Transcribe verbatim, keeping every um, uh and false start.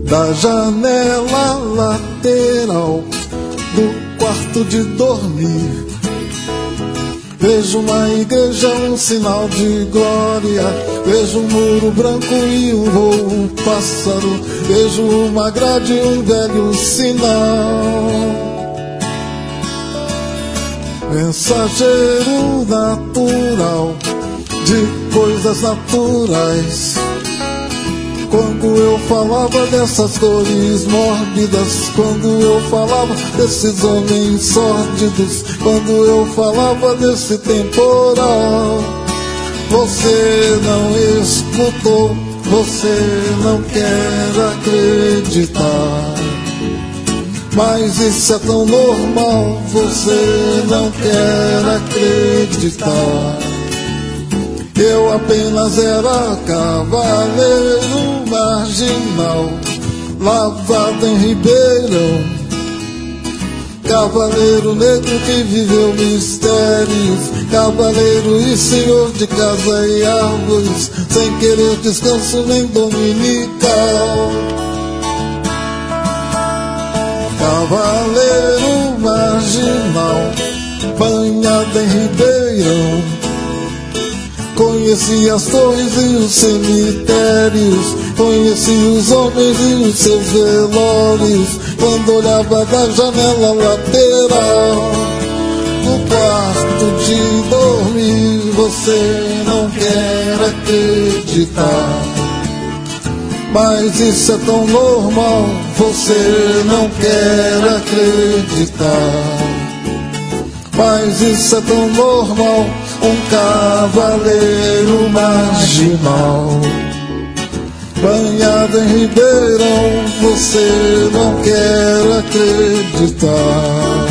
da janela lateral do quarto de dormir. Vejo uma igreja, um sinal de glória. Vejo um muro branco e um voo, um pássaro. Vejo uma grade e um velho sinal. Mensageiro natural de coisas naturais. Quando eu falava dessas cores mórbidas, quando eu falava desses homens sórdidos, quando eu falava desse temporal, você não escutou, você não quer acreditar. Mas isso é tão normal, você não quer acreditar. Eu apenas era cavaleiro marginal, lavado em Ribeirão. Cavaleiro negro que viveu mistérios, cavaleiro e senhor de casa e árvores, sem querer descanso nem dominical. Cavaleiro marginal, banhado em Ribeirão. Conheci as torres e os cemitérios, conheci os homens e os seus velórios, quando olhava da janela lateral do quarto de dormir. Você não quer acreditar, mas isso é tão normal, você não quer acreditar. Mas isso é tão normal, um cavaleiro marginal, banhado em Ribeirão, você não quer acreditar.